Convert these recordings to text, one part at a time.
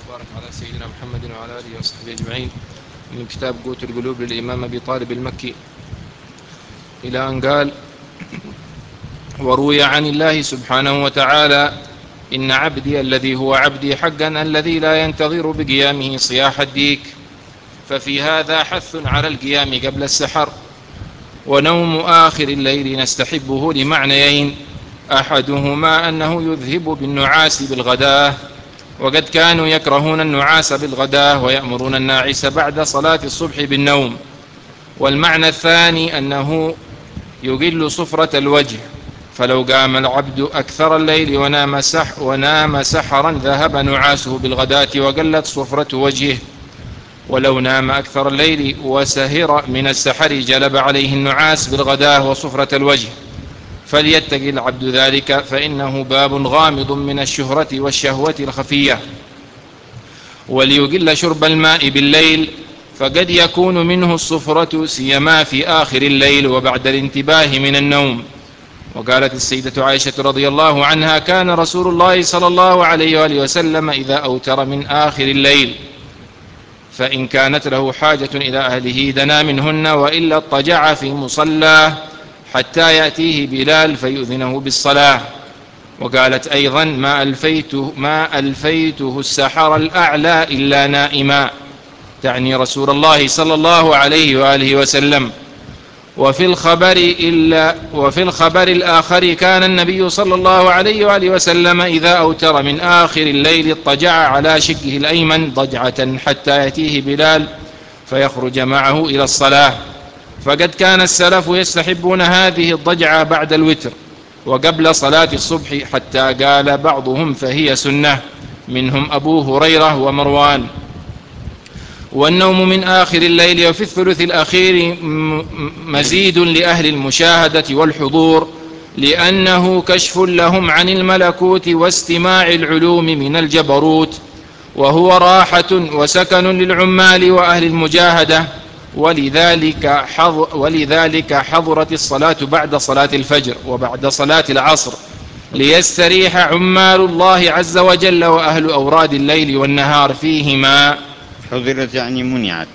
وبارك على سيدنا محمد وعلى آله وصحبه أجمعين. من كتاب قوت القلوب للإمام أبي طالب المكي إلى أن قال: وروي عن الله سبحانه وتعالى: إن عبدي الذي هو عبدي حقا الذي لا ينتظر بقيامه صياح الديك. ففي هذا حث على القيام قبل السحر. ونوم آخر الليل نستحبه لمعنيين: أحدهما أنه يذهب بالنعاس بالغداة، وقد كانوا يكرهون النعاس بالغداة ويأمرون الناعس بعد صلاة الصبح بالنوم. والمعنى الثاني أنه يقل صفرة الوجه، فلو قام العبد أكثر الليل ونام سحرا ذهب نعاسه بالغداة وقلت صفرة وجهه، ولو نام أكثر الليل وسهر من السحر جلب عليه النعاس بالغداة وصفرة الوجه. فليتق العبد ذلك، فإنه باب غامض من الشهرة والشهوة الخفية. وليقل شرب الماء بالليل، فقد يكون منه الصفرة سيما في آخر الليل وبعد الانتباه من النوم. وقالت السيدة عائشة رضي الله عنها: كان رسول الله صلى الله عليه وآله وسلم إذا أوتر من آخر الليل فإن كانت له حاجة إلى أهله دنا منهن، وإلا اضطجع في مصلاه حتى يأتيه بلال فيؤذنه بالصلاة. وقالت أيضا: ما ألفيته السحر الأعلى إلا نائما، تعني رسول الله صلى الله عليه وآله وسلم. وفي الخبر الآخر: كان النبي صلى الله عليه وآله وسلم إذا أوتر من آخر الليل اضطجع على شقه الأيمن ضجعة حتى يأتيه بلال فيخرج معه إلى الصلاة. فقد كان السلف يستحبون هذه الضجعة بعد الوتر وقبل صلاة الصبح، حتى قال بعضهم فهي سنة، منهم أبو هريرة ومروان. والنوم من آخر الليل وفي الثلث الأخير مزيد لأهل المشاهدة والحضور، لأنه كشف لهم عن الملكوت واستماع العلوم من الجبروت، وهو راحة وسكن للعمال وأهل المجاهدة. ولذلك حضرت الصلاة بعد صلاة الفجر وبعد صلاة العصر، ليستريح عمال الله عز وجل وأهل أوراد الليل والنهار فيهما. حضرت يعني منعت.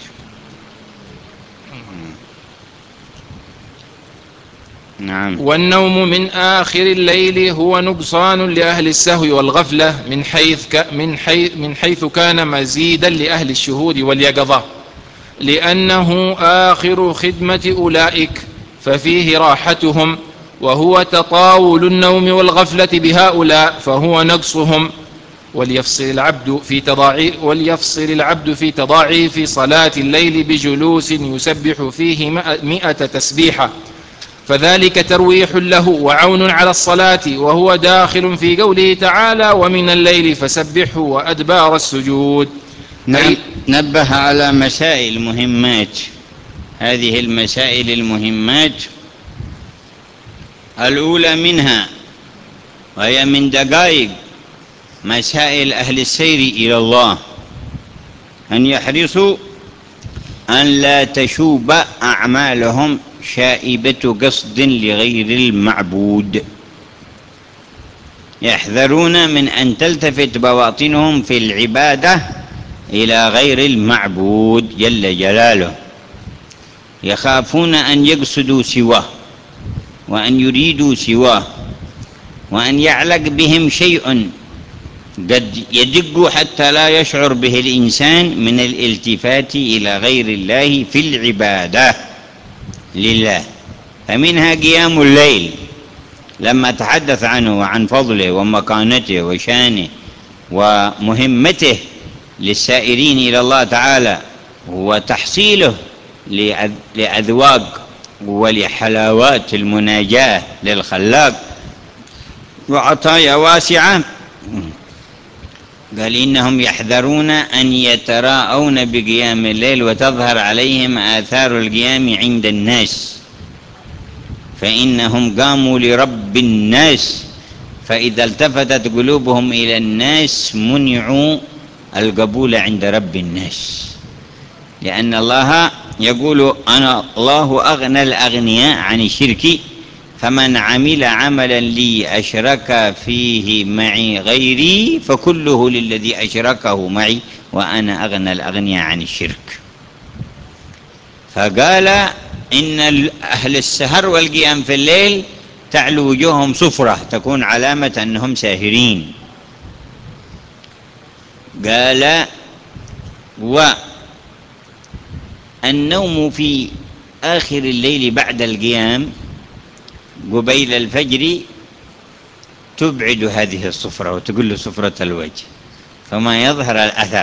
نعم. والنوم من آخر الليل هو نقصان لأهل السهو والغفلة من حيث كان مزيدا لأهل الشهود واليقظة، لأنه آخر خدمة أولئك ففيه راحتهم، وهو تطاول النوم والغفلة بهؤلاء فهو نقصهم. وليفصل العبد في تضاعيف صلاة الليل بجلوس يسبح فيه 100 تسبيحة، فذلك ترويح له وعون على الصلاة، وهو داخل في قوله تعالى: ومن الليل فسبحه وأدبار السجود. نعم. نبه على مسائل مهمات. هذه المسائل المهمات الأولى منها، وهي من دقائق مسائل أهل السير إلى الله، أن يحرصوا أن لا تشوب أعمالهم شائبة قصد لغير المعبود، يحذرون من أن تلتفت بواطنهم في العبادة إلى غير المعبود جل جلاله، يخافون أن يقصدوا سواه وأن يريدوا سواه، وأن يعلق بهم شيء قد يدق حتى لا يشعر به الإنسان من الالتفات إلى غير الله في العبادة لله. فمنها قيام الليل لما تحدث عنه وعن فضله ومكانته وشانه ومهمته للسائرين إلى الله تعالى، وتحصيله لأذواق ولحلاوات المناجاة للخلاق وعطايا واسعة. قال: إنهم يحذرون أن يتراءون بقيام الليل وتظهر عليهم آثار القيام عند الناس، فإنهم قاموا لرب الناس، فإذا التفتت قلوبهم إلى الناس منعوا القبول عند رب الناس، لأن الله يقول: أنا الله أغنى الأغنياء عن الشرك، فمن عمل عملا لي أشرك فيه معي غيري فكله للذي أشركه معي وأنا أغنى الأغنياء عن الشرك. فقال إن أهل السهر والقيام في الليل تعلو وجوههم صفرة تكون علامة أنهم ساهرين. قال والنوم في آخر الليل بعد القيام قبيل الفجر تبعد هذه الصفرة وتقل صفرة الوجه فما يظهر الأثر.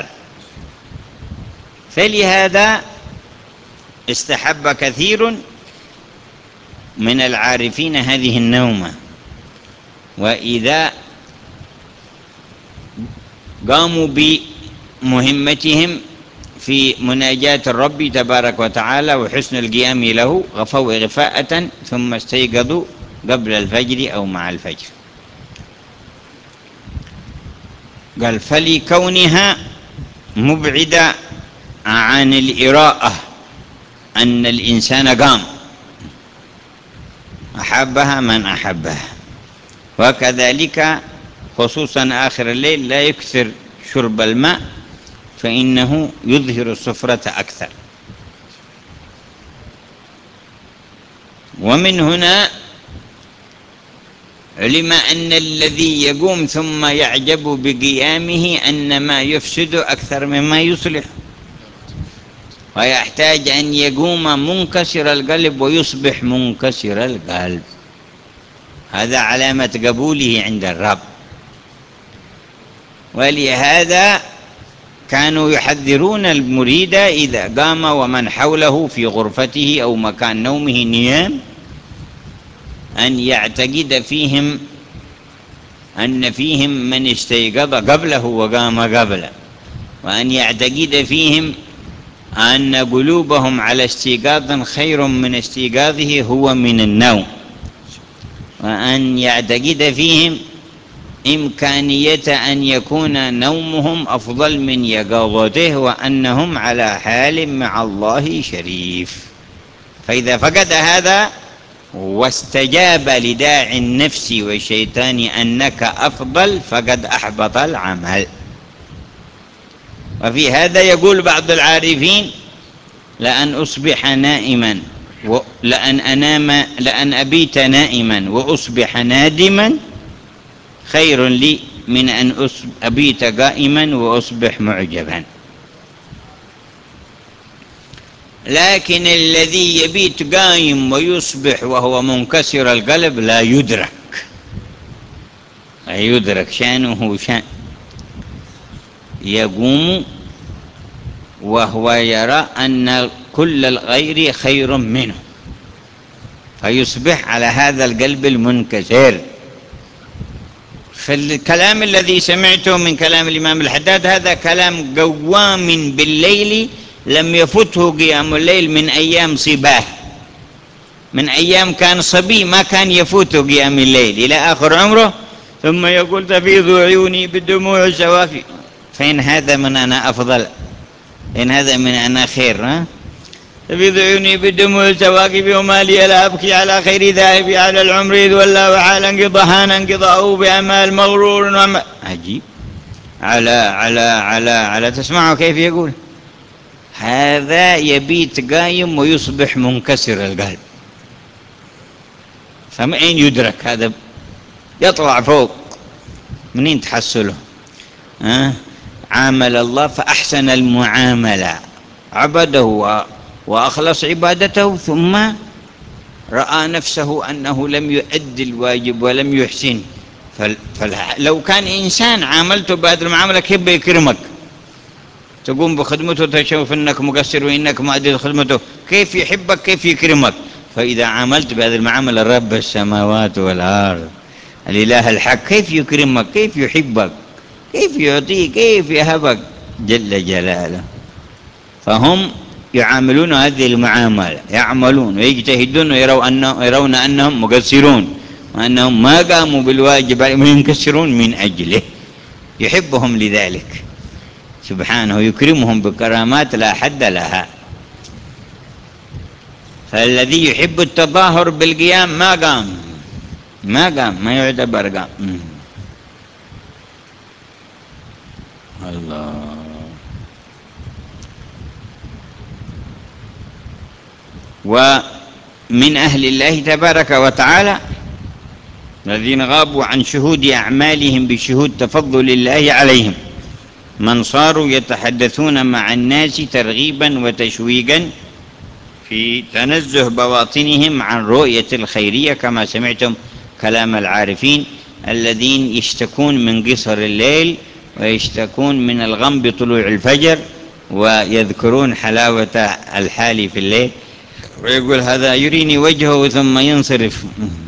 فلهذا استحب كثير من العارفين هذه النومة، وإذا قاموا بمهمتهم في مناجاة الرب تبارك وتعالى وحسن القيام له غفوا إغفاءة ثم استيقظوا قبل الفجر أو مع الفجر. قال فلكونها مبعدة عن الإراءة أن الإنسان قام أحبها من أحبها. وكذلك خصوصا آخر الليل لا يكثر شرب الماء فإنه يظهر الصفرة أكثر. ومن هنا علم أن الذي يقوم ثم يعجب بقيامه أن ما يفسد أكثر مما يصلح، ويحتاج أن يقوم منكسر القلب ويصبح منكسر القلب. هذا علامة قبوله عند الرب. ولهذا كانوا يحذرون المريد إذا قام ومن حوله في غرفته أو مكان نومه نيام أن يعتقد فيهم أن فيهم من استيقظ قبله وقام قبله، وأن يعتقد فيهم أن قلوبهم على استيقاظ خير من استيقاظه هو من النوم، وأن يعتقد فيهم إمكانية أن يكون نومهم أفضل من يقظته وأنهم على حال مع الله شريف. فإذا فقد هذا واستجاب لداعي النفس والشيطان أنك أفضل فقد أحبط العمل. وفي هذا يقول بعض العارفين لأن أصبح نائما لأن أبيت نائما وأصبح نادما خير لي من أن أبيت قائما وأصبح معجبا. لكن الذي يبيت قائم ويصبح وهو منكسر القلب لا يدرك شأنه شأن. يقوم وهو يرى أن كل الغير خير منه فيصبح على هذا القلب المنكسر. فالكلام الذي سمعته من كلام الإمام الحداد هذا كلام قوام بالليل لم يفته قيام الليل من أيام صباه، من أيام كان صبي ما كان يفوته قيام الليل إلى آخر عمره، ثم يقول تفيض عيوني بالدموع سوافي. فإن هذا من أنا أفضل، إن هذا من أنا خير. تفيض عيوني بالدموع سواقب وما لي لا أبكي على خير ذاهب على العمر إذ ولا وحال انقضاء انقضاءه بأمال مغرور عجيب. على تسمعوا كيف يقول هذا يبيت قايم ويصبح منكسر القلب. فمن يدرك هذا يطلع فوق منين تحصله؟ عامل الله فأحسن المعاملة، عبده وأخلص عبادته، ثم رأى نفسه أنه لم يؤدي الواجب ولم يحسن. لو كان إنسان عاملته بهذه المعاملة كيف بيكرمك؟ تقوم بخدمته تشوف أنك مقصر وإنك ما أديت خدمته، كيف يحبك كيف يكرمك؟ فإذا عاملت بهذه المعاملة رب السماوات والأرض الإله الحق كيف يكرمك كيف يحبك كيف يعطيك كيف يهبك جل جلاله. فهم يعاملون هذه المعاملة، يعملون ويجتهدون ويرون أنهم مقصرون وأنهم ما قاموا بالواجب وينكسرون من أجله. يحبهم لذلك سبحانه، يكرمهم بكرامات لا حد لها. فالذي يحب التظاهر بالقيام ما قام ما قام، ما يعتبر قام. الله. ومن أهل الله تبارك وتعالى الذين غابوا عن شهود أعمالهم بشهود تفضل الله عليهم من صاروا يتحدثون مع الناس ترغيبا وتشويقا في تنزه بواطنهم عن رؤية الخيرية، كما سمعتم كلام العارفين الذين يشتكون من قصر الليل ويشتكون من الغم بطلوع الفجر، ويذكرون حلاوة الحال في الليل، ويقول هذا يريني وجهه ثم ينصرف،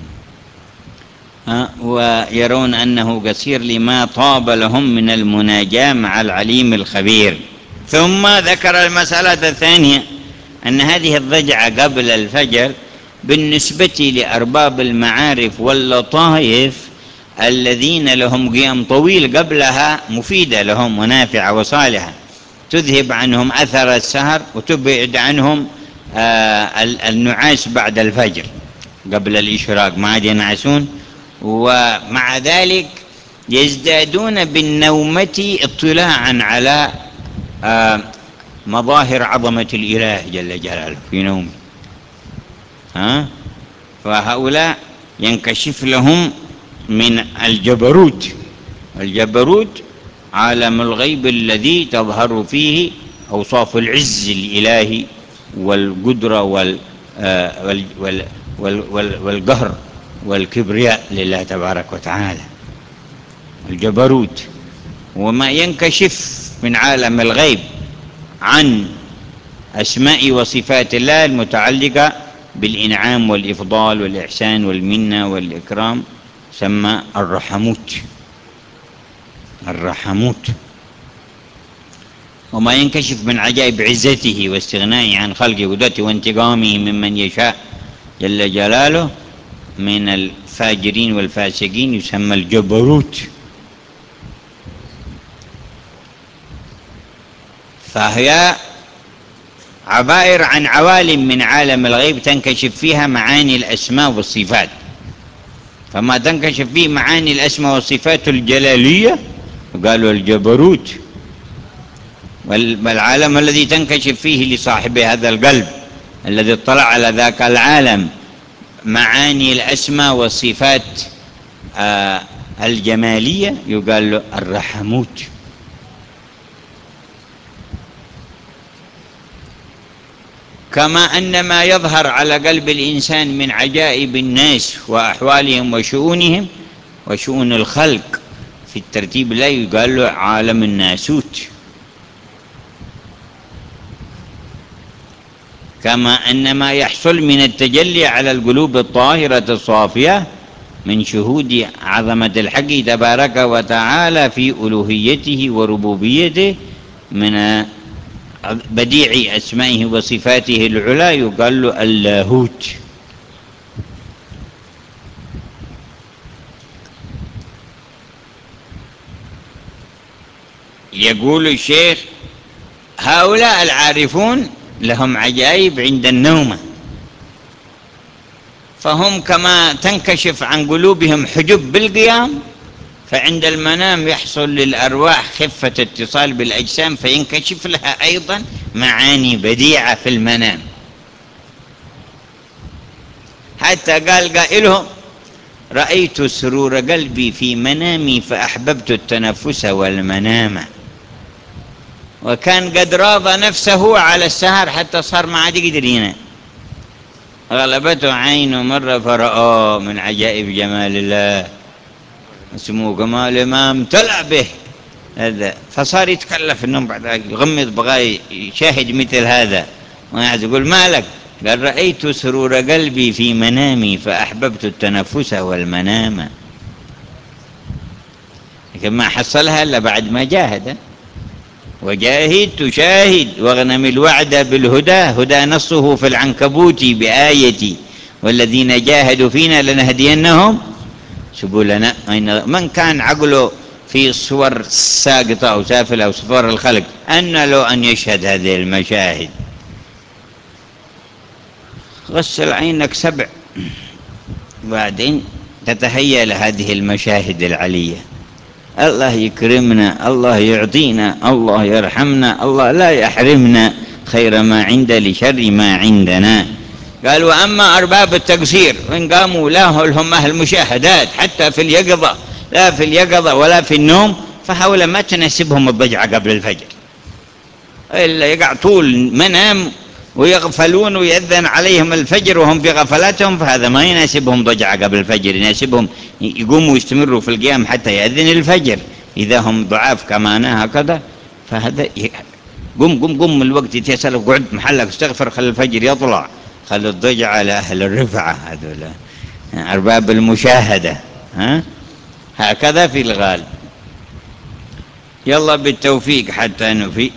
ويرون أنه قصير لما طاب لهم من المناجاة مع العليم الخبير. ثم ذكر المسألة الثانية أن هذه الضجعة قبل الفجر بالنسبة لأرباب المعارف واللطائف الذين لهم قيام طويل قبلها مفيدة لهم ونافعة وصالحة، تذهب عنهم أثر السهر وتبعد عنهم النعاس بعد الفجر قبل الإشراق، ما عاد ينعسون. ومع ذلك يزدادون بالنومة اطلاعا على مظاهر عظمة الإله جل جلاله في نومه. فهؤلاء ينكشف لهم من الجبروت. الجبروت عالم الغيب الذي تظهر فيه أوصاف العز الإلهي والقدرة والقهر والكبرياء لله تبارك وتعالى، الجبروت. وما ينكشف من عالم الغيب عن أسماء وصفات الله المتعلقة بالإنعام والإفضال والإحسان والمنة والإكرام سمى الرحموت. الرحموت. وما ينكشف من عجائب عزته واستغنائه عن خلقه وقدرته وانتقامه ممن يشاء جل جلاله من الفاجرين والفاسقين يسمى الجبروت. فهي عبائر عن عوالم من عالم الغيب تنكشف فيها معاني الأسماء والصفات. فما تنكشف فيه معاني الأسماء والصفات الجلالية قالوا الجبروت. والعالم الذي تنكشف فيه لصاحب هذا القلب الذي اطلع على ذاك العالم معاني الأسماء والصفات الجمالية يقال له الرحموت. كما أن ما يظهر على قلب الإنسان من عجائب الناس وأحوالهم وشؤونهم وشؤون الخلق في الترتيب لا يقال له عالم الناسوت. كما أن ما يحصل من التجلي على القلوب الطاهرة الصافية من شهود عظمة الحق تبارك وتعالى في ألوهيته وربوبيته من بديع أسمائه وصفاته العلى يقال له اللاهوت. يقول الشيخ هؤلاء العارفون لهم عجائب عند النوم، فهم كما تنكشف عن قلوبهم حجب بالقيام، فعند المنام يحصل للأرواح خفة اتصال بالأجسام فينكشف لها أيضا معاني بديعة في المنام. حتى قال قائلهم رأيت سرور قلبي في منامي فأحببت التنفس والمنام. وكان قد راض نفسه على السهر حتى صار ما عاد يقدر ينام، غلبته عينه مرة فرأى من عجائب جمال الله اسمه جمال ما امتلأ به هذا، فصار يتكلف النوم بعد ذلك يغمض بغاي يشاهد مثل هذا ويقعد يقول مالك؟ قال رأيت سرور قلبي في منامي فأحببت التنفس والمنام. لكن ما حصلها إلا بعد ما جاهد. وجاهد تشاهد واغنم الوعد بالهدى هدى نصه في العنكبوت بآيتي والذين جاهدوا فينا لنهدينهم سبلنا. من كان عقله في صور ساقطة أو سافلة أو صور الخلق أن له أن يشهد هذه المشاهد. غسل عينك 7 بعدين تتهيأ هذه المشاهد العلية. الله يكرمنا، الله يعطينا، الله يرحمنا، الله لا يحرمنا خير ما عنده لشر ما عندنا. قال وأما أرباب التقصير إن قاموا لا لهم أهل مشاهدات حتى في اليقظة، لا في اليقظة ولا في النوم، فحول ما تناسبهم الضجعة قبل الفجر، إلا يقع طول منام ويغفلون ويأذن عليهم الفجر وهم في غفلاتهم، فهذا ما يناسبهم ضجعة قبل الفجر، يناسبهم يقوموا ويستمروا في القيام حتى يأذن الفجر. إذا هم ضعاف كما أنا هكذا فهذا قم الوقت يتيسر، وقعد محلك استغفر، خلي الفجر يطلع، خلي الضجعة لأهل الرفعة هذول أرباب المشاهدة. هكذا في الغالب. يلا بالتوفيق حتى نفي.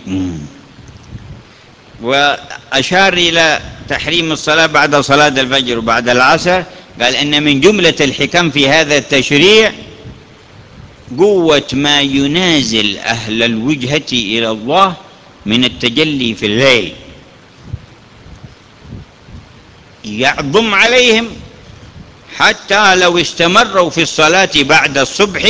وأشار إلى تحريم الصلاة بعد صلاة الفجر وبعد العصر، قال إن من جملة الحكم في هذا التشريع قوة ما ينازل أهل الوجهة إلى الله من التجلي في الليل، يعظم عليهم حتى لو استمروا في الصلاة بعد الصبح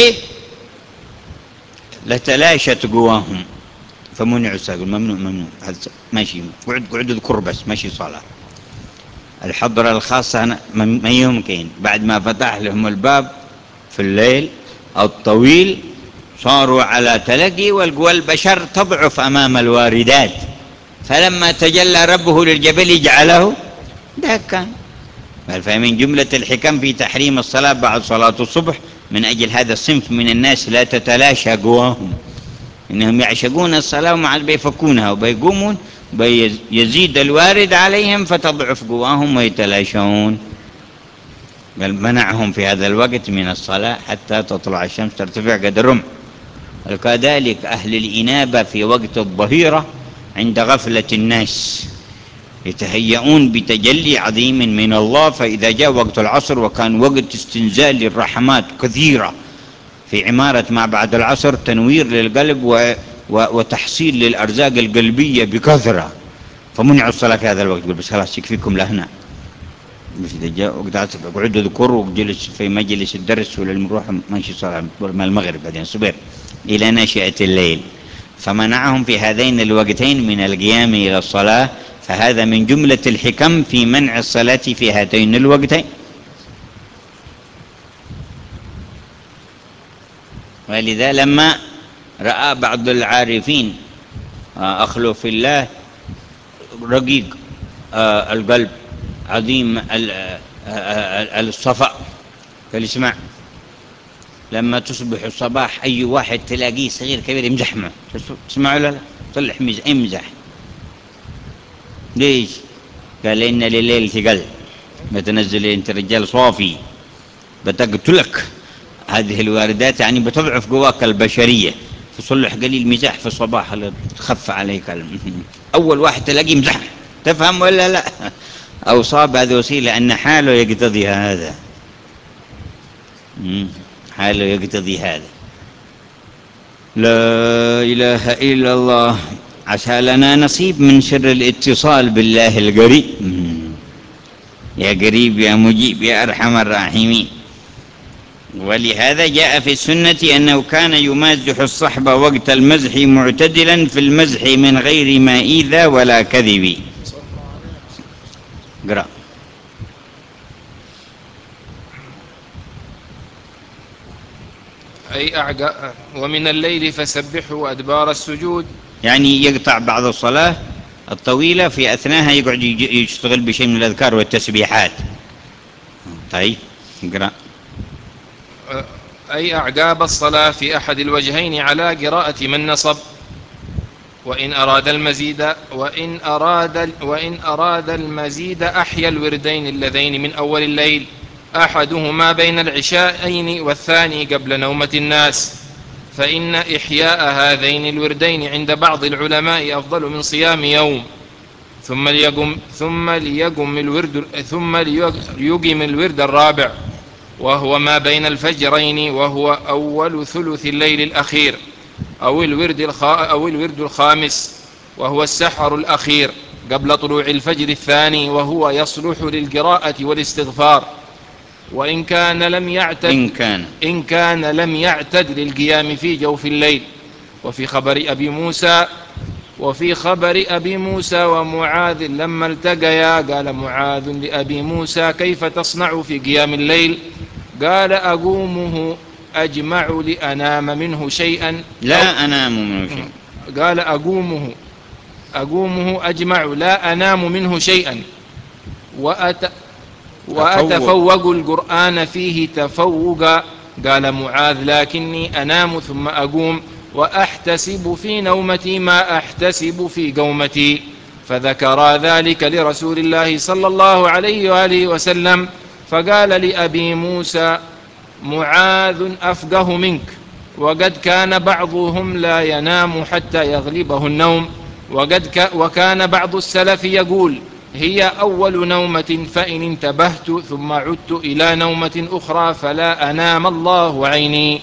لتلاشت قواهم، فمنعوا الصلاة. ممنوع ماشي، قعد اذكر بس ماشي صلاة. الحضرة الخاصة ما يمكن، بعد ما فتح لهم الباب في الليل الطويل صاروا على تلقي، والقوى البشر تضعف أمام الواردات، فلما تجلى ربه للجبل جعله دكا. فمن جملة الحكم في تحريم الصلاة بعد صلاة الصبح من أجل هذا الصنف من الناس لا تتلاشى قواهم، إنهم يعشقون الصلاة ومع بيفكونها وبيقومون بيزيد الوارد عليهم فتضعف قواهم ويتلاشون. بل منعهم في هذا الوقت من الصلاة حتى تطلع الشمس ترتفع قدر الرمح. وكذلك أهل الإنابة في وقت الظهيرة عند غفلة الناس يتهيئون بتجلي عظيم من الله، فإذا جاء وقت العصر وكان وقت استنزال الرحمات كثيرة في عمارة ما بعد العصر، تنوير للقلب وتحصيل للأرزاق القلبية بكثرة، فمنعوا الصلاة في هذا الوقت. بس خلاص يكفيكم لهنا، مش إذا جاء وقت العصر اقعدوا اذكروا وجلس في مجلس الدرس وللمروح ماشي صلاة ما المغرب بعدين صبر إلى ناشئة الليل، فمنعهم في هذين الوقتين من القيام إلى الصلاة، فهذا من جملة الحكم في منع الصلاة في هاتين الوقتين. ولذا لما رأى بعض العارفين أخلو في الله رقيق القلب عظيم الصفاء، فالاسمع لما تصبح الصباح أي واحد تلاقيه صغير كبير يمزح معه، تسمعوا لا طلع امزح. ليش؟ قال إن لليل ثقل بتنزل أنت رجال صافي بتقتلك هذه الواردات، يعني بتضعف قواك البشرية، فصلح قليل مزاح في الصباح تخف عليك أول واحد تلاقيه مزح، تفهم ولا لا؟ أو صاب هذه وسيلة أن حاله يقتضي هذا، حاله يقتضي هذا. لا إله إلا الله. عسى لنا نصيب من سر الاتصال بالله القريب، يا قريب يا مجيب يا أرحم الراحمين. ولهذا جاء في السنة أنه كان يمازح الصحب وقت المزح معتدلا في المزح من غير ما إيذى ولا كذب. قرأ. ومن الليل فسبحه أدبار السجود، يعني يقطع بعض الصلاة الطويلة في أثناءها يقعد يشتغل بشيء من الأذكار والتسبيحات. طيب اقرأ. أي أعقاب الصلاة في أحد الوجهين على قراءة من نصب، وإن أراد المزيد أحيا الوردين اللذين من أول الليل، أحدهما بين العشاءين والثاني قبل نومة الناس، فإن إحياء هذين الوردين عند بعض العلماء أفضل من صيام يوم، ثم ليقم الورد الرابع وهو ما بين الفجرين، وهو أول ثلث الليل الأخير، أو الورد الخامس وهو السحر الأخير قبل طلوع الفجر الثاني، وهو يصلح للقراءة والاستغفار. وإن كان لم يعتد إن كان لم يعتد للقيام في جوف الليل. وفي خبر أبي موسى ومعاذ لما التقيا قال معاذ لأبي موسى: كيف تصنع في قيام الليل؟ قال: أقومه أجمع لأنام منه شيئا. لا أنام منه شيئا. قال: أقومه أجمع لا أنام منه شيئا وأتفوق القرآن فيه تفوقا. قال معاذ: لكني أنام ثم أقوم وأحتسب في نومتي ما أحتسب في قومتي. فذكرا ذلك لرسول الله صلى الله عليه وآله وسلم، فقال لأبي موسى: معاذ أفقه منك، وقد كان بعضهم لا ينام حتى يغلبه النوم، وكان بعض السلف يقول: هي أول نومة، فإن انتبهت ثم عدت إلى نومة أخرى فلا أنام الله عيني.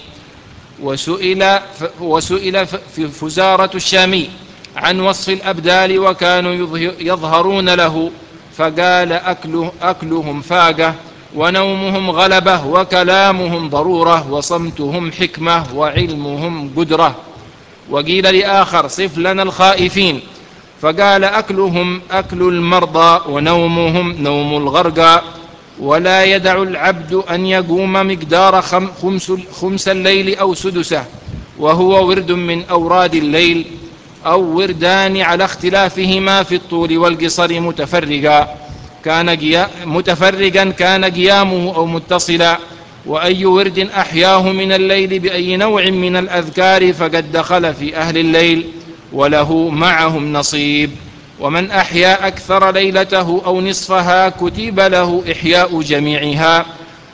وسئل في فزارة الشامي عن وصف الأبدال وكانوا يظهرون له، فقال: أكلهم فاقة، ونومهم غلبة، وكلامهم ضرورة، وصمتهم حكمة، وعلمهم قدرة. وقيل لآخر: صف لنا الخائفين، فقال: أكلهم أكل المرضى، ونومهم نوم الغرقى. ولا يدع العبد أن يقوم مقدار خمس الليل أو سدسه، وهو ورد من أوراد الليل، أو وردان على اختلافهما في الطول والقصر، متفرقا كان قيامه أو متصلا. وأي ورد أحياه من الليل بأي نوع من الأذكار فقد دخل في أهل الليل، وله معهم نصيب. ومن أحيا أكثر ليلته أو نصفها كتب له إحياء جميعها،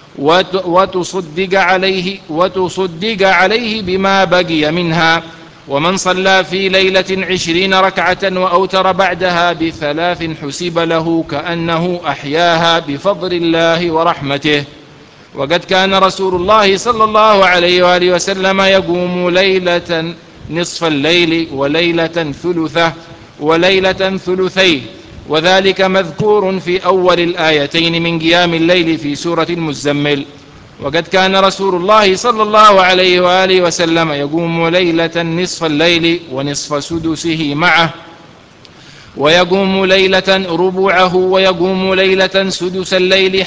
وتصدق عليه بما بقي منها. ومن صلى في ليلة 20 ركعة وأوتر بعدها ب3 حسب له كأنه أحياها بفضل الله ورحمته. وقد كان رسول الله صلى الله عليه وآله وسلم يقوم ليلة نصف الليل، وليلة ثلثه، وليلة ثلثيه، وذلك مذكور في أول الآيتين من قيام الليل في سورة المزمل. وقد كان رسول الله صلى الله عليه وآله وسلم يقوم ليلة نصف الليل ونصف سدسه معه، ويقوم ليلة ربعه، ويقوم ليلة سدس الليل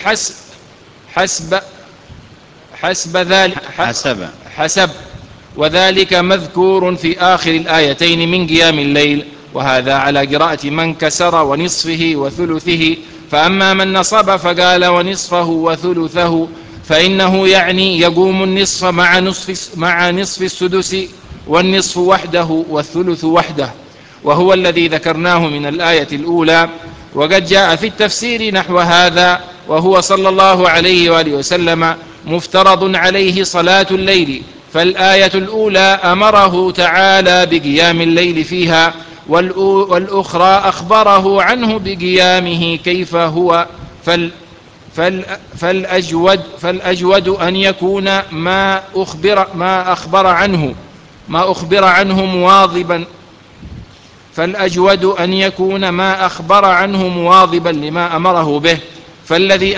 حسب وذلك مذكور في آخر الآيتين من قيام الليل. وهذا على قراءة من كسر ونصفه وثلثه. فأما من نصب فقال ونصفه وثلثه، فإنه يعني يقوم النصف مع نصف السدس، والنصف وحده والثلث وحده، وهو الذي ذكرناه من الآية الأولى. وقد جاء في التفسير نحو هذا، وهو صلى الله عليه وآله وسلم مفترض عليه صلاة الليل، فالآية الأولى أمره تعالى بقيام الليل فيها، والأخرى أخبره عنه بقيامه كيف هو. فالأجود أن يكون ما أخبر عنه مواظبا لما أمره به. فالذي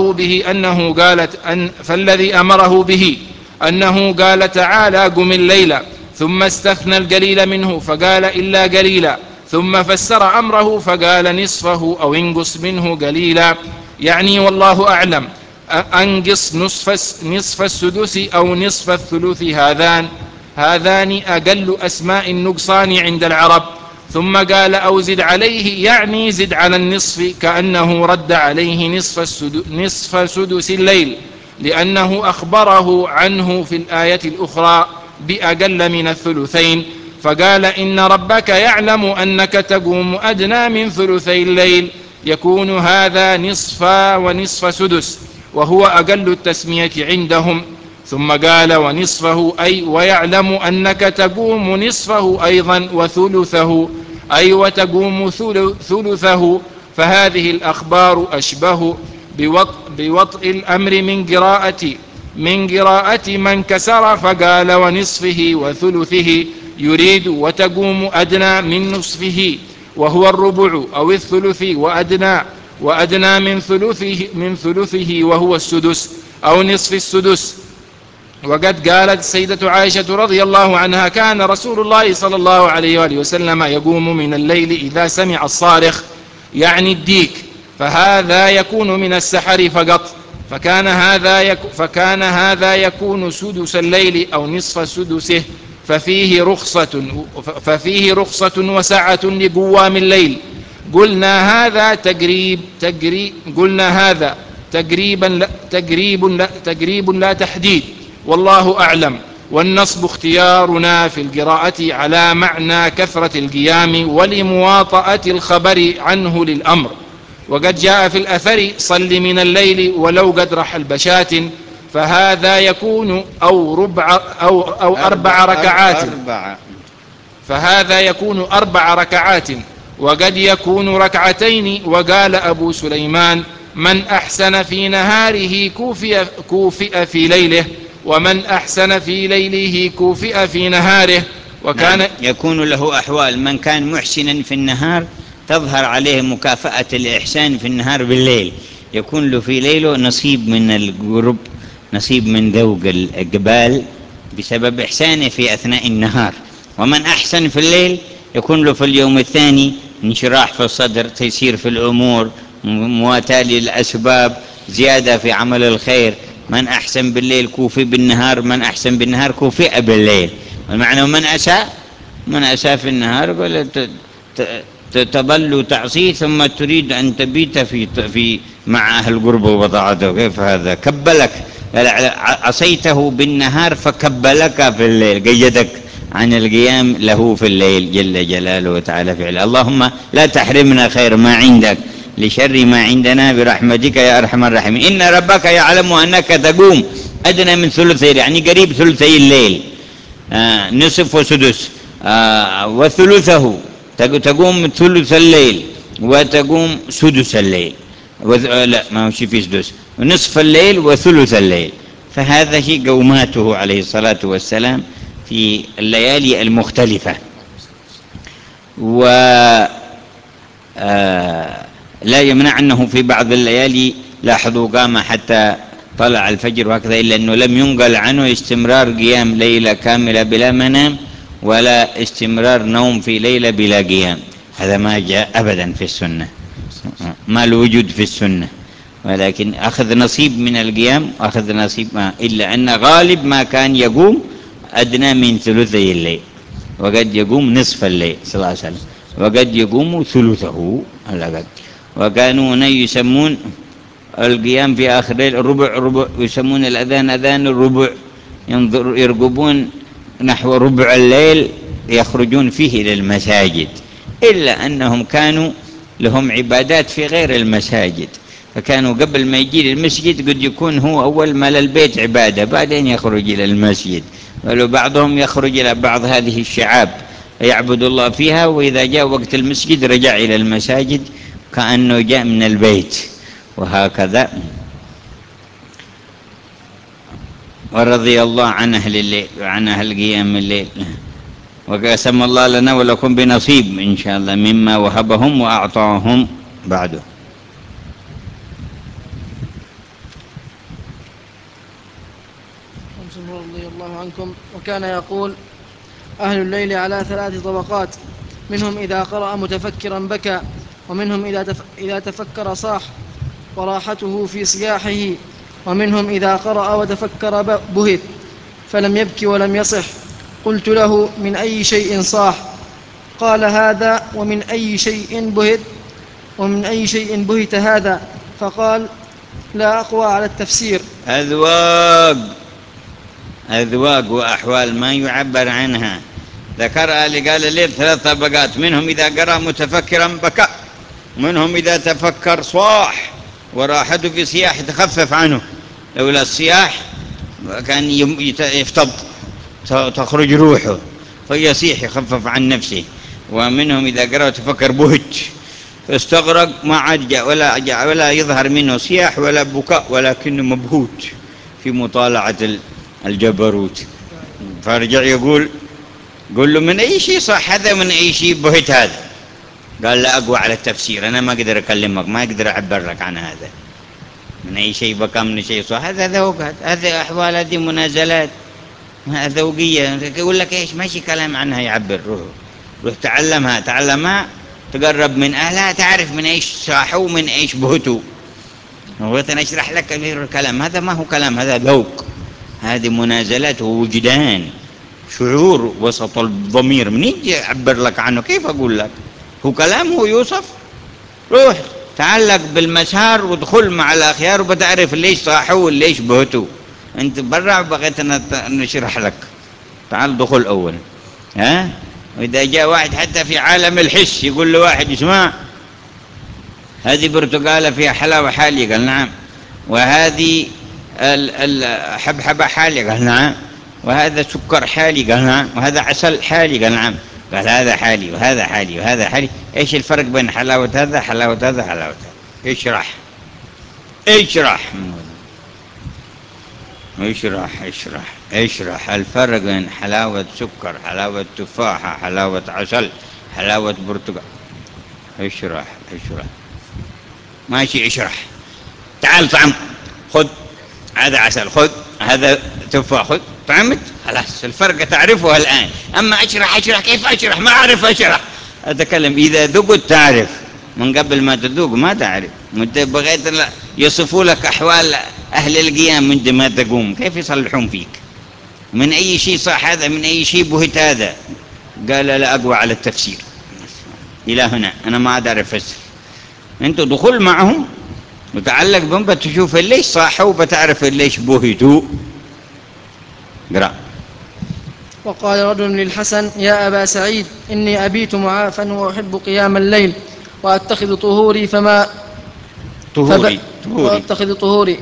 أمره به أنه قال تعالى: قم الليل، ثم استثنى القليل منه فقال: إلا قليلا، ثم فسر أمره فقال: نصفه أو انقص منه قليلا، يعني والله أعلم أنقص نصف السدس أو نصف الثلث. هذان أقل أسماء النقصان عند العرب. ثم قال: أو زد عليه، يعني زد على النصف، كأنه رد عليه نصف سدس الليل، لأنه أخبره عنه في الآية الأخرى بأقل من الثلثين. فقال: إن ربك يعلم أنك تقوم أدنى من ثلثي الليل، يكون هذا نصفا ونصف سدس، وهو أقل التسمية عندهم. ثم قال: ونصفه، أي ويعلم أنك تقوم نصفه أيضا، وثلثه، أي وتقوم ثلثه. فهذه الأخبار أشبه بوطء الأمر من قراءة من كسر، فقال: ونصفه وثلثه، يريد وتقوم أدنى من نصفه، وهو الربع أو الثلث وأدنى، وأدنى من ثلثه وهو السدس أو نصف السدس. وقد قالت السيدة عائشة رضي الله عنها: كان رسول الله صلى الله عليه وآله وسلم يقوم من الليل إذا سمع الصارخ، يعني الديك، فهذا يكون من السحر فقط، فكان هذا يكون سدس الليل أو نصف سدسه، ففيه رخصة وسعة لقوام الليل. قلنا هذا تقريب لا تحديد، والله أعلم. والنصب اختيارنا في القراءة على معنى كثرة القيام ولمواطأة الخبر عنه للأمر. وقد جاء في الأثر: صل من الليل ولو قدر حلبشات، فهذا يكون أو أربع ركعات، فهذا يكون 4 ركعات، وقد يكون ركعتين. وقال أبو سليمان: من أحسن في نهاره كوفئ في ليله، ومن أحسن في ليله كوفئ في نهاره. وكان يكون له أحوال: من كان محسنا في النهار تظهر عليه مكافأة الإحسان في النهار بالليل، يكون له في ليله نصيب من القرب، نصيب من ذوق الإقبال بسبب إحسانه في أثناء النهار. ومن أحسن في الليل يكون له في اليوم الثاني انشراح في الصدر، تيسير في الأمور، مواتاة للأسباب، زيادة في عمل الخير. من أحسن بالليل كوفي بالنهار، من أحسن بالنهار كوفئ بالليل. والمعنى من أساء في النهار تظل تعصيه ثم تريد أن تبيت في مع أهل قربه وطاعته. كيف هذا؟ كبلك، عصيته بالنهار فكبلك في الليل، قيدك عن القيام له في الليل جل جلاله وتعالى فعله. اللهم لا تحرمنا خير ما عندك لشر ما عندنا برحمتك يا أرحم الراحمين. إن ربك يعلم أنك تقوم أدنى من ثلثي، يعني قريب ثلثي الليل، نصف وسدس، وثلثه، تقوم ثلث الليل وتقوم سدس الليل، لا ما هو شيء في سدس، نصف الليل وثلث الليل. فهذه قوماته عليه الصلاة والسلام في الليالي المختلفة. ولا يمنع أنه في بعض الليالي لاحظوا قام حتى طلع الفجر وهكذا، إلا أنه لم ينقل عنه استمرار قيام ليلة كاملة بلا منام، ولا استمرار نوم في ليلة بلا قيام. هذا ما جاء أبدا في السنة، ما الوجود في السنة، ولكن أخذ نصيب من القيام وأخذ نصيب إلا أن غالب ما كان يقوم أدنى من ثلثي الليل، وقد يقوم نصف الليل صلى الله عليه وسلم، وقد يقوم ثلثه على قد. وكانوا يسمون القيام في آخر الليل ربع، يسمون الأذان أذان الربع، يرقبون نحو ربع الليل يخرجون فيه إلى المساجد. إلا أنهم كانوا لهم عبادات في غير المساجد، فكانوا قبل ما يجي للمسجد قد يكون هو أول ما للبيت عبادة، بعدين يخرج إلى المسجد. ولو بعضهم يخرج إلى بعض هذه الشعاب يعبد الله فيها، وإذا جاء وقت المسجد رجع إلى المساجد كأنه جاء من البيت، وهكذا. ورضي الله عن أهل الليل وعن أهل قيام الليل، وقسم الله لنا ولكم بنصيب إن شاء الله مما وهبهم وأعطاهم بعده. رضي الله عنكم. وكان يقول: أهل الليل على 3 طبقات، منهم إذا قرأ متفكرا بكى، ومنهم إذا تفكر صاح وراحته في صياحه، ومنهم إذا قرأ وتفكر بهت فلم يبكي ولم يصح. قلت له: من أي شيء صاح؟ قال: هذا. ومن أي شيء بهت هذا؟ فقال: لا أقوى على التفسير. أذواق وأحوال ما يعبر عنها. ذكرها قال الليل 3 طبقات، منهم إذا قرأ متفكرا بكى، منهم إذا تفكر صاح وراحته في صياح تخفف عنه، لولا الصياح كان يفتض تخرج روحه فيصيح يخفف عن نفسه. ومنهم إذا قرأ تفكر بهج فاستغرق، ما عاد جاء ولا يظهر منه صياح ولا بكاء، ولكنه مبهوت في مطالعة الجبروت. فارجع يقول: قل له من أي شيء صح هذا، من أي شيء بهت هذا؟ قال لا أقوى على التفسير، أنا ما أقدر أكلمك، ما أقدر أعبر لك عن هذا، من أي شيء بقى من شيء صح، هذا ذوق، هذه أحوال، هذه منازلات ذوقية. يقول لك إيش ماشي كلام عنها يعبر، روح تعلمها، تعلمها تقرب من أهلها، تعرف من إيش صاحوا ومن إيش بهتوا. وأنا أشرح لك الكلام هذا ما هو كلام، هذا ذوق، هذه منازلات ووجدان، شعور وسط الضمير. منين يجي أعبر لك عنه؟ كيف أقول لك؟ هو كلام، هو يوصف؟ روح تعلق بالمسار وادخل مع الأخيار وبتعرف ليش صاحوا وليش بهتوا. أنت برا بغيت نشرح لك، تعال دخل أولا. ها؟ وإذا جاء واحد حتى في عالم الحس يقول له واحد اسمع هذه برتقالة فيها حلاوة حالية، قال نعم. وهذه الحبحبة حالية، قال نعم. وهذا سكر حالي، قال نعم. وهذا عسل حالي، قال نعم. قال هذا حالي وهذا حالي وهذا حالي. ايش الفرق بين حلاوة هذا حلاوة هذا حلاوة هذا؟ اشرح اشرح اشرح اشرح اشرح الفرق بين حلاوة سكر، حلاوة تفاحة، حلاوة عسل، حلاوة برتقال. اشرح اشرح. ماشي اشرح. تعال طعم، خذ هذا عسل، خذ هذا تفاح، خذ. فهمت؟ خلاص الفرق تعرفه الآن. أما أشرح أشرح كيف أشرح؟ ما أعرف أشرح. أتكلم إذا ذقت تعرف، من قبل ما تذوق ما تعرف. أنت بغيت يصفوا لك أحوال أهل القيام من ما تقوم كيف يصلحون فيك، من أي شيء صح هذا، من أي شيء بهت هذا. قال لا أقوى على التفسير. إلى هنا أنا ما أقدر أفسر. أنت دخل معهم وتعلق بهم بتشوف ليش صاحوا وبتعرف ليش بهتوا. قرأ. وقال رجل للحسن: يا أبا سعيد، إني أبيت معافا وأحب قيام الليل وأتخذ طهوري طهوري وأتخذ طهوري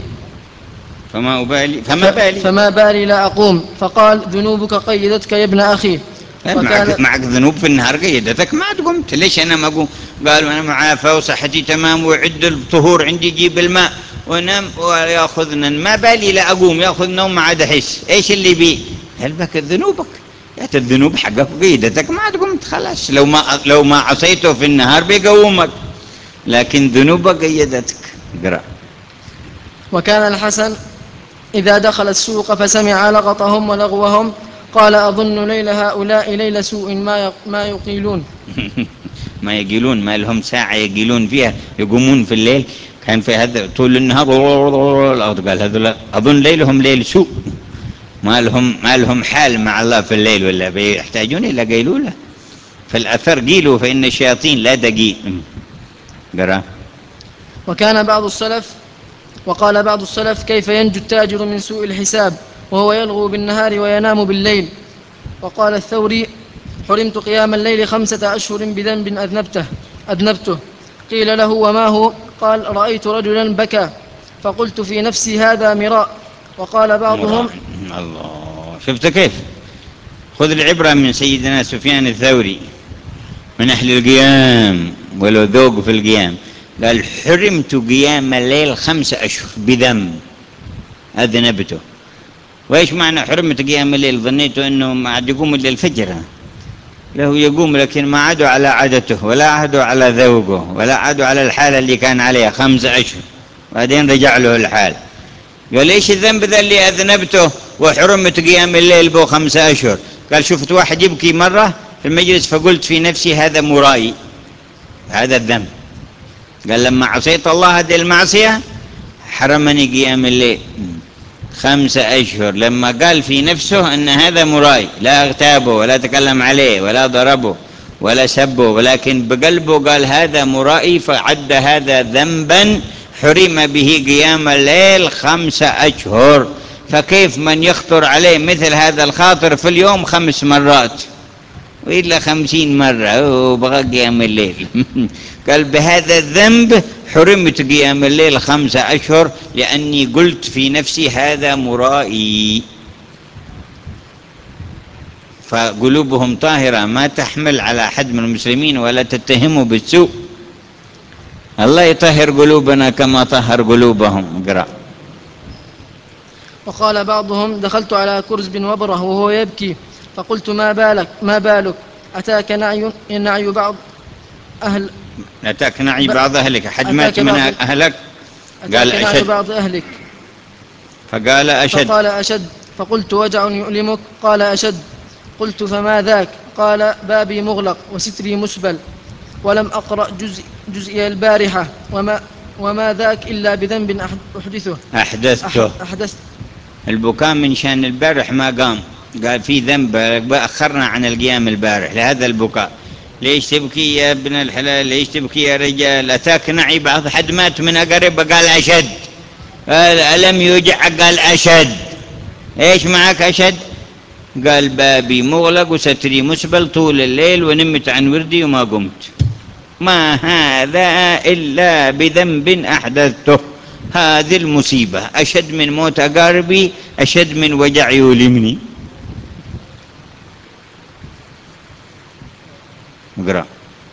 فما بالي لا أقوم. فقال: ذنوبك قيدتك يا ابن أخي. معك ذنوب في النهار قيدتك ما قمت. ليش أنا ما أقوم؟ قالوا أنا معافى وصحتي تمام وعد الطهور عندي، جيب الماء ونام ويأخذنا، ما بالي لا أقوم، يأخذ نوم ما عاد أحس. إيش اللي بي؟ هل بك ذنوبك؟ يأتي الذنوب حقك قيدتك ما عاد قمت خلاص. لو ما عصيته في النهار بيقومك، لكن ذنوبك قيدتك. اقرأ. وكان الحسن إذا دخل السوق فسمع لغطهم ولغوهم قال: أظن ليل هؤلاء ليل سوء ما يقيلون. ما يقيلون، ما لهم ساعة يقيلون فيها، يقومون في الليل. كان في هذا طول النهار. قال هذول أظن ليلهم ليل سوء، ما لهم حال مع الله في الليل، ولا بيحتاجون إلى قيلولة. فالأثر قيلوا فإن الشياطين لا تقيل. قرأ. وقال بعض السلف: كيف ينجو التاجر من سوء الحساب وهو يلغو بالنهار وينام بالليل؟ وقال الثوري: حرمت قيام الليل 5 أشهر بذنب أذنبته. قيل له: وما هو؟ قال: رأيت رجلا بكى فقلت في نفسي هذا مراء. وقال بعضهم: الله، شفت كيف؟ خذ العبرة من سيدنا سفيان الثوري من أهل القيام ولو ذوق في القيام. قال: حرمت قيام الليل 5 أشهر بذنب أذنبته. وإيش معنى حرمت قيام الليل؟ ظنيته أنه ما عاد يقوم إلا الفجر. له يقوم لكن ما عادوا على عادته، ولا عادوا على ذوقه، ولا عادوا على الحالة اللي كان عليها 5 أشهر، بعدين رجع له الحال. قال: إيش الذنب ذا اللي أذنبته وحرمت قيام الليل بو 5 أشهر؟ قال: شفت واحد يبكي مرة في المجلس فقلت في نفسي هذا مرائي، هذا الذنب. قال: لما عصيت الله هذه المعصية حرمني قيام الليل 5 أشهر. لما قال في نفسه أن هذا مرائي، لا اغتابه ولا تكلم عليه ولا ضربه ولا سبه، ولكن بقلبه قال هذا مرائي، فعد هذا ذنبا حرم به قيام الليل 5 أشهر. فكيف من يخطر عليه مثل هذا الخاطر في اليوم 5 مرات وإلا 50 مرة وبغى قيام الليل؟ قال: بهذا الذنب حرمت قيام الليل 5 أشهر لأني قلت في نفسي هذا مرائي. فقلوبهم طاهرة ما تحمل على أحد من المسلمين ولا تتهمه بالسوء. الله يطهر قلوبنا كما طهر قلوبهم. اقرأ. وقال بعضهم: دخلت على كرز بن وبره وهو يبكي فقلت: ما بالك أتاك نعي بعض أهل أتاك نعي ب... بعض أهلك، حد مات أتاك من بعض أهلك؟ قال أتاك نعي أشد. بعض أهلك. فقال أشد. فقال أشد. فقلت وجع يؤلمك؟ قال أشد. قلت فما ذاك؟ قال بابي مغلق وستري مسبل ولم أقرأ جزئي البارحة وما ذاك إلا بذنب أحدثته. أحدثت. البكاء من شان البارح ما قام، قال في ذنب أخرنا عن القيام البارح، لهذا البكاء. ليش تبكي يا ابن الحلال؟ ليش تبكي يا رجال؟ أتاك نعي بعض، حد مات من أقرب قال أشد. ألم يوجع؟ قال أشد. إيش معك أشد؟ قال بابي مغلق وستري مسبل طول الليل ونمت عن وردي وما قمت، ما هذا إلا بذنب أحدثته. هذه المصيبة أشد من موت أقاربي، أشد من وجع يؤلمني. اقرأ.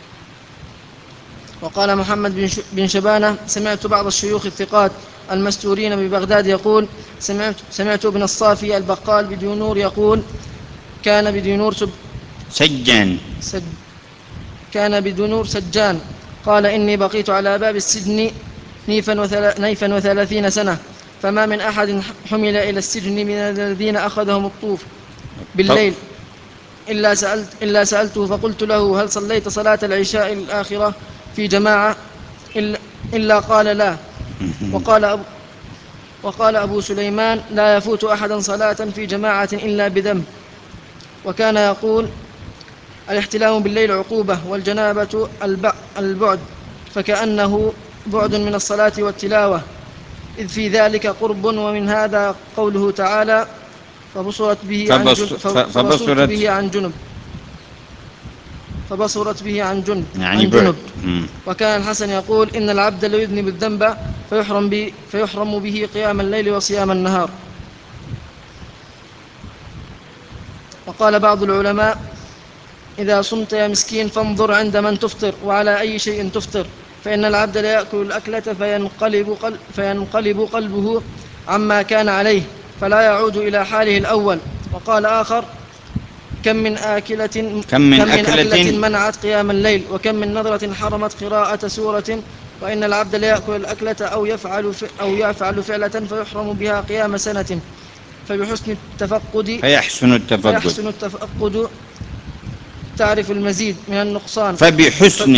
وقال محمد بن شبانة: سمعت بعض الشيوخ الثقات المستورين ببغداد يقول: سمعت ابن الصافي البقال بدينور يقول: كان بدينور سجان. كان بدنور سجان قال: إني بقيت على باب السجن نيفا 30 سنة، فما من أحد حمل إلى السجن من الذين أخذهم الطوف بالليل إلا سألته فقلت له: هل صليت صلاة العشاء الآخرة في جماعة؟ إلا قال: لا. وقال أبو سليمان: لا يفوت أحدا صلاة في جماعة إلا بذنب. وكان يقول: الاحتلام بالليل عقوبة، والجنابة البعد، فكأنه بعد من الصلاة والتلاوة، إذ في ذلك قرب. ومن هذا قوله تعالى: فبصرت به عن جنب يعني بعد. وكان الحسن يقول: إن العبد ليذنب الذنب فيحرم به قيام الليل وصيام النهار. وقال بعض العلماء: إذا صمت يا مسكين فانظر عند من تفطر وعلى أي شيء تفطر، فإن العبد لا يأكل الأكلة فينقلب قلبه عما كان عليه فلا يعود إلى حاله الأول. وقال آخر: كم من أكلة منعت قيام الليل، وكم من نظرة حرمت قراءة سورة. وإن العبد لا يأكل الأكلة أو يفعل فعلة فيحرم بها قيام سنة، فيحسن التفقد تعرف المزيد من النقصان. فبحسن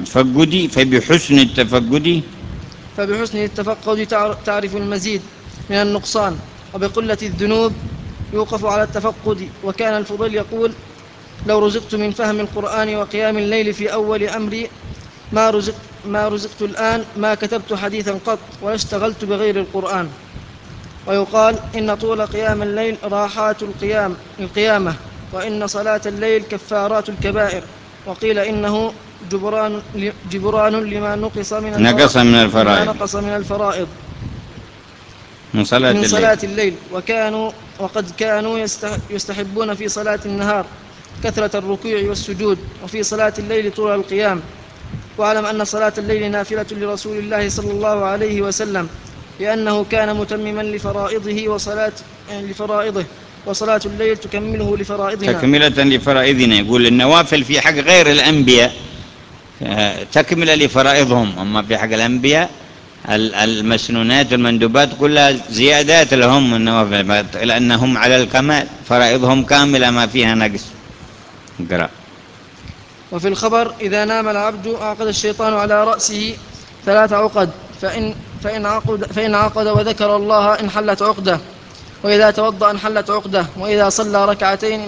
التفقد تعرف المزيد من النقصان، وبقلة الذنوب يوقف على التفقد. وكان الفضيل يقول: لو رزقت من فهم القرآن وقيام الليل في أول أمري ما رزقت الآن ما كتبت حديثا قط ولا اشتغلت بغير القرآن. ويقال: إن طول قيام الليل راحات القيامة، وإن صلاة الليل كفارات الكبائر. وقيل إنه جبران لما نقص من الفرائض من صلاة الليل. وقد كانوا يستحبون في صلاة النهار كثرة الركوع والسجود، وفي صلاة الليل طول القيام. واعلم أن صلاة الليل نافلة لرسول الله صلى الله عليه وسلم، لأنه كان متمما لفرائضه، وصلاة الليل تكمله لفرائضنا. يقول النوافل في حق غير الأنبياء تكمل لفرائضهم، أما في حق الأنبياء المسنونات والمندوبات كلها زيادات لهم النوافل، لأنهم على الكمال، فرائضهم كاملة ما فيها نقص. اقرأ. وفي الخبر: إذا نام العبد عقد الشيطان على رأسه 3 عقد، فإن عقد وذكر الله انحلت عقده، وإذا توضأ انحلت عقده، وإذا صلى ركعتين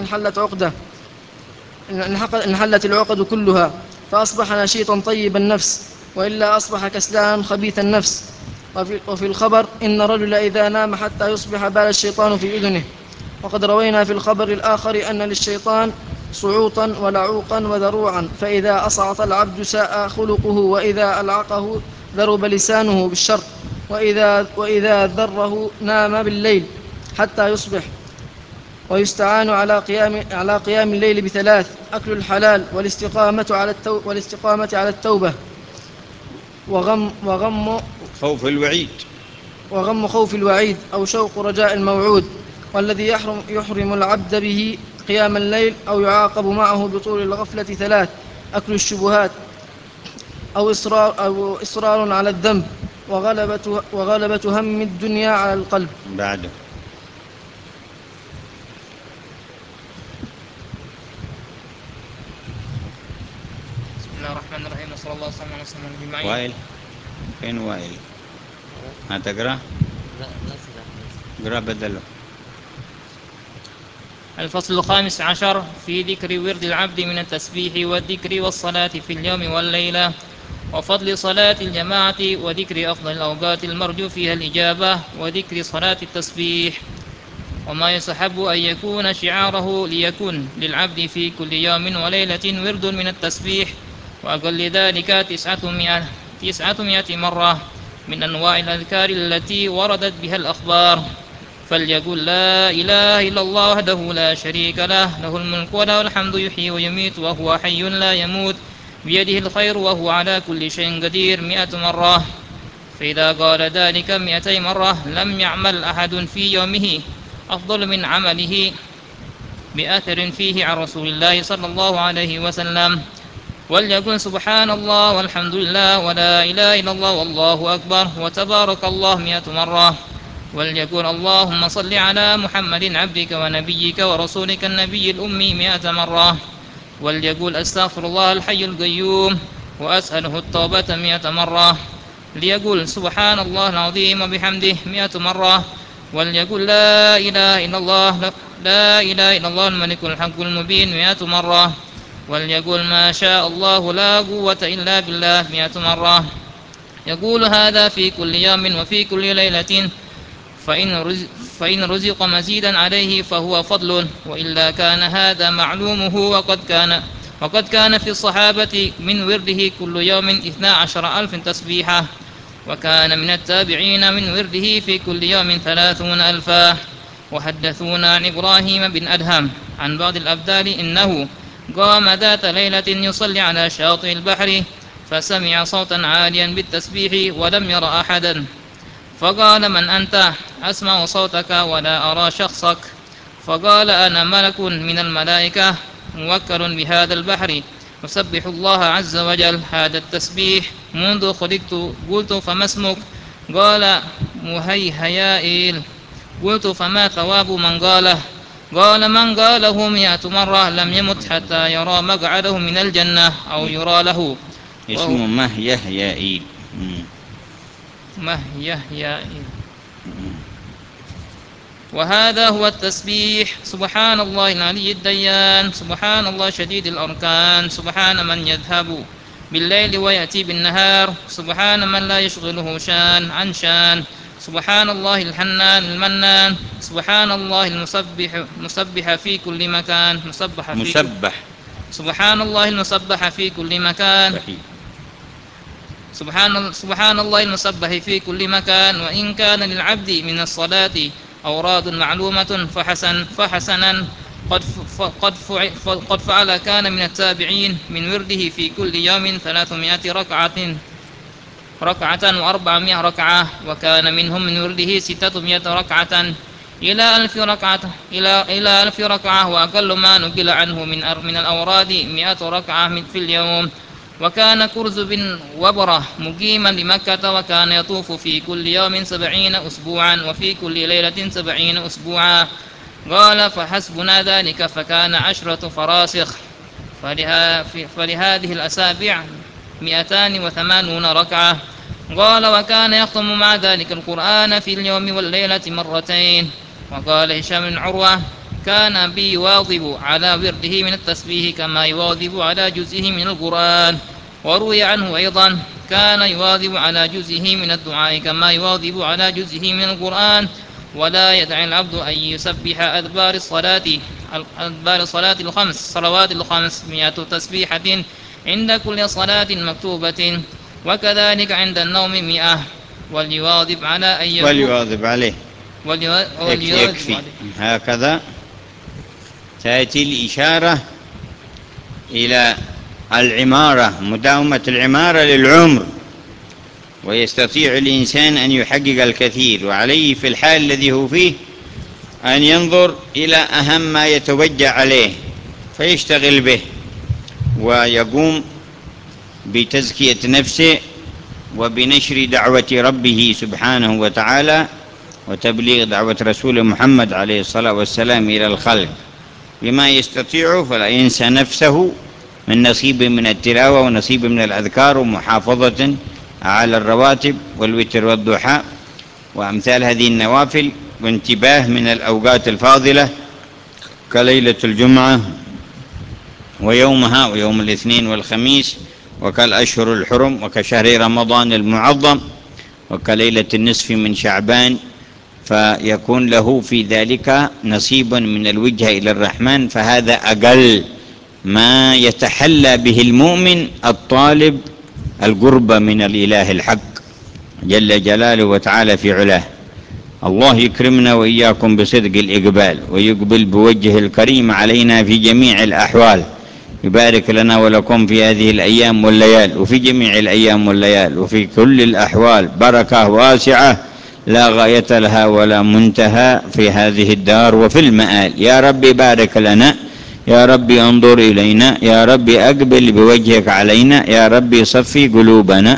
انحلت العقد كلها، فأصبح نشيطا طيب النفس، وإلا أصبح كسلانا خبيث النفس. وفي الخبر: إن الرجل إذا نام حتى يصبح بال الشيطان في أذنه. وقد روينا في الخبر الآخر أن للشيطان صعوطا ولعوقا وذروعا، فإذا أصعط العبد ساء خلقه، وإذا ألعقه ذرب لسانه بالشر، وإذا ذره نام بالليل حتى يصبح. ويستعان على قيام الليل ب3: أكل الحلال، والاستقامة على التوبة، وغم خوف الوعيد أو شوق رجاء الموعود. والذي يحرم العبد به قيام الليل أو يعاقب معه بطول الغفلة 3: أكل الشبهات، أو إصرار على الذنب وغلبة هم الدنيا على القلب. بعده. بسم الله الرحمن الرحيم، وصلى الله وسلم على سيدنا أجمعين. وائل، فين وائل؟ ما تقرأ؟ اقرأ بدله. الفصل 15 في ذكر ورد العبد من التسبيح والذكر والصلاة في اليوم والليلة، وفضل صلاة الجماعة، وذكر أفضل الأوقات المرجو فيها الإجابة، وذكر صلاة التسبيح، وما يستحب أن يكون شعاره ليكون للعبد في كل يوم وليلة ورد من التسبيح، وأقل ذلك 900 مرة من أنواع الأذكار التي وردت بها الأخبار. فليقل لا إله إلا الله وحده لا شريك له، له الملك وله الحمد، يحيي ويميت وهو حي لا يموت، بيده الخير وهو على كل شيء قدير 100 مرة. فإذا قال ذلك 200 مرة لم يعمل أحد في يومه أفضل من عمله بأثر فيه عن رسول الله صلى الله عليه وسلم. وليقل سبحان الله والحمد لله ولا إله إلا الله والله أكبر وتبارك الله 100 مرة. وليقول اللهم صل على محمد عبدك ونبيك ورسولك النبي الأمي 100 مرة. وليقول أستغفر الله الحي القيوم وأسأله التوبة 100 مرة. ليقول سبحان الله العظيم وبحمده 100 مرة. وليقول لا إله إلا الله، لا إله إلا الله الملك الحق المبين 100 مرة. وليقول ما شاء الله لا قوة إلا بالله 100 مرة. يقول هذا في كل يوم وفي كل ليلة، فإن رزق مزيدا عليه فهو فضل، وإلا كان هذا معلومه. وقد كان في الصحابة من ورده كل يوم 12,000 تسبيحة، وكان من التابعين من ورده في كل يوم 30,000. وحدثونا عن إبراهيم بن أدهم عن بعض الأبدال إنه قام ذات ليلة يصلي على شاطئ البحر، فسمع صوتا عاليا بالتسبيح ولم ير أحدا، فقال من أنت؟ أسمع صوتك ولا أرى شخصك. فقال أنا ملك من الملائكة موكل بهذا البحر أسبح الله عز وجل هذا التسبيح منذ خلقت. قلت فما اسمك؟ قال مهيهيائيل. قلت فما ثواب من قاله؟ قال من قاله 100 مرة لم يمت حتى يرى مقعده من الجنة أو يرى له. اسمه مهيهيائيل. مهيهيائيل. وهذا هو التسبيح: سبحان الله العلي الديان، سبحان الله شديد الأركان، سبحان من يذهب بالليل ويأتي بالنهار، سبحان من لا يشغله شان عن شان، سبحان الله الحنان المنان، سبحان الله المسبح في كل مكان، سبحان الله المسبح في كل مكان، سبحان الله المسبح في كل مكان. وإن كان للعبد من الصلاة أوراد معلومة فحسنا قد فعل كان من التابعين من ورده في كل يوم 300 ركعة و400 ركعة، وكان منهم من ورده 600 ركعة إلى 1000 ركعة، وأقل ما نقل عنه من الأوراد 100 ركعة في اليوم. وكان كرز بن وبرة مقيما لمكة، وكان يطوف في كل يوم 70 أسبوعا وفي كل ليلة 70 أسبوعا. قال فحسبنا ذلك، فكان 10 فراسخ، فلهذه الأسابيع 280 ركعة. قال وكان يختم مع ذلك القرآن في اليوم والليلة مرتين. وقال هشام بن عروة كان أبي يواظب على ورده من التسبيح كما يواظب على جزئه من القرآن. وروي عنه أيضا كان يواظب على جزئه من الدعاء كما يواظب على جزئه من القرآن. ولا يدع العبد أن يسبح أدبار الصلاة صلوات الخمس 100 تسبيحة عند كل صلاة مكتوبة، وكذلك عند النوم 100. وليواظب على أن يكون وليواظب عليه. يكفي هكذا. تأتي الإشارة إلى العمارة، مداومة العمارة للعمر، ويستطيع الإنسان أن يحقق الكثير، وعليه في الحال الذي هو فيه أن ينظر إلى أهم ما يتوجه عليه فيشتغل به، ويقوم بتزكية نفسه وبنشر دعوة ربه سبحانه وتعالى وتبليغ دعوة رسول محمد عليه الصلاة والسلام إلى الخلق بما يستطيع، فلا ينسى نفسه من نصيب من التلاوة ونصيب من الأذكار ومحافظة على الرواتب والوتر والضحى وأمثال هذه النوافل، وانتباه من الأوقات الفاضلة كليلة الجمعة ويومها ويوم الاثنين والخميس، وكالأشهر الحرم، وكشهر رمضان المعظم، وكليلة النصف من شعبان، فيكون له في ذلك نصيب من الوجهة إلى الرحمن. فهذا أقل ما يتحلى به المؤمن الطالب القرب من الإله الحق جل جلاله وتعالى في علاه. الله يكرمنا وإياكم بصدق الإقبال، ويقبل بوجه الكريم علينا في جميع الأحوال، يبارك لنا ولكم في هذه الأيام والليال، وفي جميع الأيام والليال، وفي كل الأحوال بركة واسعة لا غاية لها ولا منتهى في هذه الدار وفي المآل. يا رب بارك لنا، يا رب انظر إلينا، يا رب أقبل بوجهك علينا، يا رب صفي قلوبنا،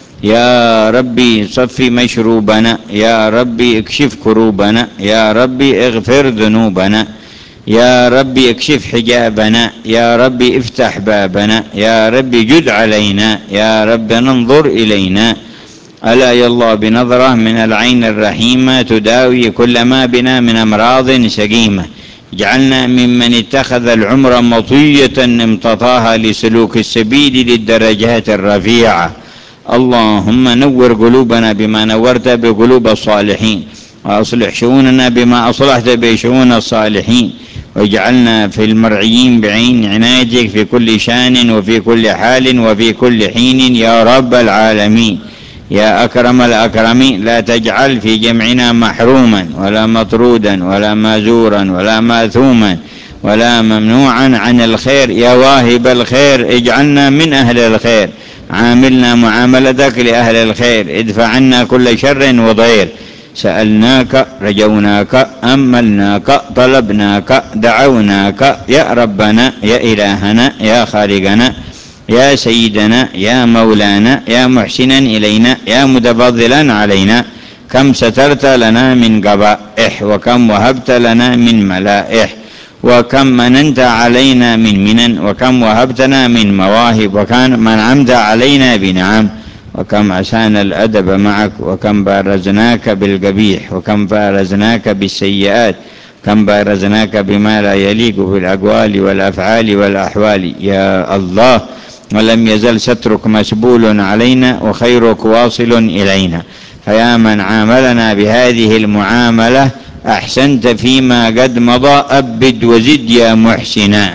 يا ربي صفي مشروبنا، يا ربي اكشف كروبنا، يا ربي اغفر ذنوبنا، يا ربي اكشف حجابنا، يا ربي افتح بابنا، يا ربي جد علينا، يا رب ننظر إلينا. ألا يا الله بنظرة من العين الرحيمة تداوي كل ما بنا من أمراض سقيمة. اجعلنا ممن اتخذ العمر مطية امتطاها لسلوك السبيل للدرجات الرفيعة. اللهم نور قلوبنا بما نورت بقلوب الصالحين، وأصلح شؤوننا بما أصلحت بشؤون الصالحين، واجعلنا في المرعيين بعين عنايتك في كل شان وفي كل حال وفي كل حين يا رب العالمين. يا أكرم الأكرمين، لا تجعل في جمعنا محروما ولا مطرودا ولا مازورا ولا ماثوما ولا ممنوعا عن الخير. يا واهب الخير اجعلنا من أهل الخير، عاملنا معاملتك لأهل الخير، ادفع عنا كل شر وضير. سألناك، رجوناك، أملناك، طلبناك، دعوناك يا ربنا يا إلهنا يا خالقنا يا سيدنا يا مولانا يا محسنا إلينا يا متفضلا علينا. كم سترت لنا من قبائح، وكم وهبت لنا من ملائح، وكم مننت علينا من منن، وكم وهبتنا من مواهب، وكم أنعمت علينا بنعم، وكم أسانا الأدب معك، وكم بارزناك بالقبيح، وكم بارزناك بالسيئات، كم بارزناك بما لا يليق بالأقوال والأفعال والأحوال. يا الله، ولم يزل سترك مسبول علينا وخيرك واصل إلينا. فيا من عاملنا بهذه المعاملة أحسنت فيما قد مضى، أبد وزد يا محسنا.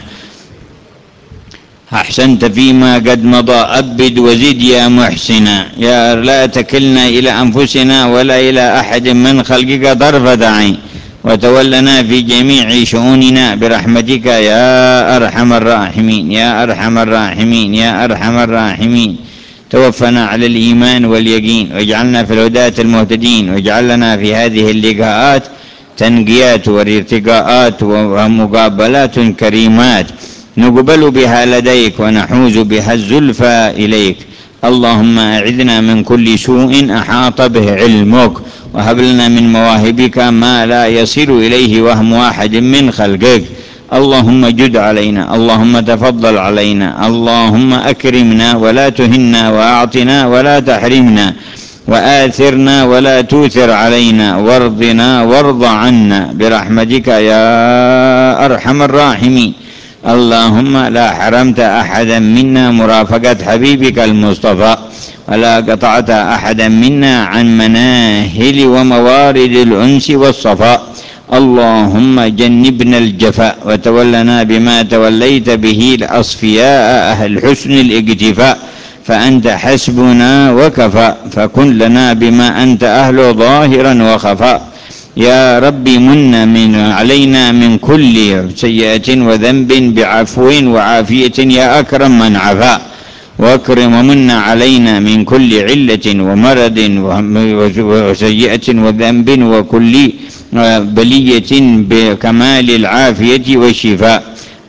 أحسنت فيما قد مضى، أبد وزد يا محسنا. يا لا تكلنا إلى أنفسنا ولا إلى أحد من خلقك طرفة عين، وتولنا في جميع شؤوننا برحمتك يا أرحم الراحمين يا أرحم الراحمين يا أرحم الراحمين. توفنا على الإيمان واليقين، واجعلنا في الهداة المهتدين، واجعل لنا في هذه اللقاءات تنقيات وارتقاءات ومقابلات كريمات نقبل بها لديك ونحوز بها الزلفى إليك. اللهم أعذنا من كل سوء أحاط به علمك، وهب لنا من مواهبك ما لا يصل إليه وهم واحد من خلقك. اللهم جد علينا، اللهم تفضل علينا، اللهم أكرمنا ولا تهنا، وأعطنا ولا تحرمنا، وآثرنا ولا توثر علينا، وارضنا وارض عنا برحمتك يا أرحم الراحمين. اللهم لا حرمت أحدا منا مرافقة حبيبك المصطفى، ولا قطعت أحدا منا عن مناهل وموارد الأنس والصفاء. اللهم جنبنا الجفاء، وتولنا بما توليت به الأصفياء أهل حسن الاقتفاء، فأنت حسبنا وكفى، فكن لنا بما أنت أهل ظاهرا وخفاء. يا ربي من علينا من كل سيئة وذنب بعفو وعافية يا أكرم من عفا، واكرم ومن علينا من كل علة ومرض وسيئة وذنب وكل بلية بكمال العافية والشفاء.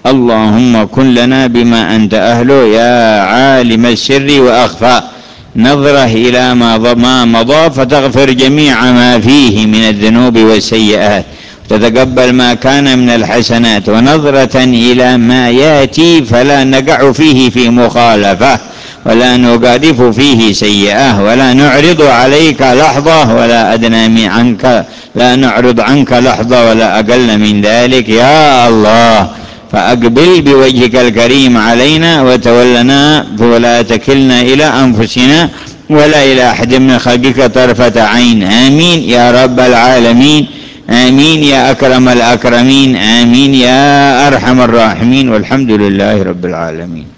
اللهم كن لنا بما أنت أهله يا عالم السر وأخفى. نظرة إلى ما مضى فتغفر جميع ما فيه من الذنوب والسيئات، تتقبل ما كان من الحسنات، ونظرة إلى ما يأتي فلا نقع فيه في مخالفة ولا نقادف فيه سيئة ولا نعرض عليك لحظة ولا أدنى عنك، لا نعرض عنك لحظة ولا أقل من ذلك يا الله. فأقبل بوجهك الكريم علينا وتولنا ولا تكلنا إلى أنفسنا ولا إلى أحد من خلقك طرفة عين. آمين يا رب العالمين، آمين يا أكرم الأكرمين، آمين يا أرحم الراحمين، والحمد لله رب العالمين.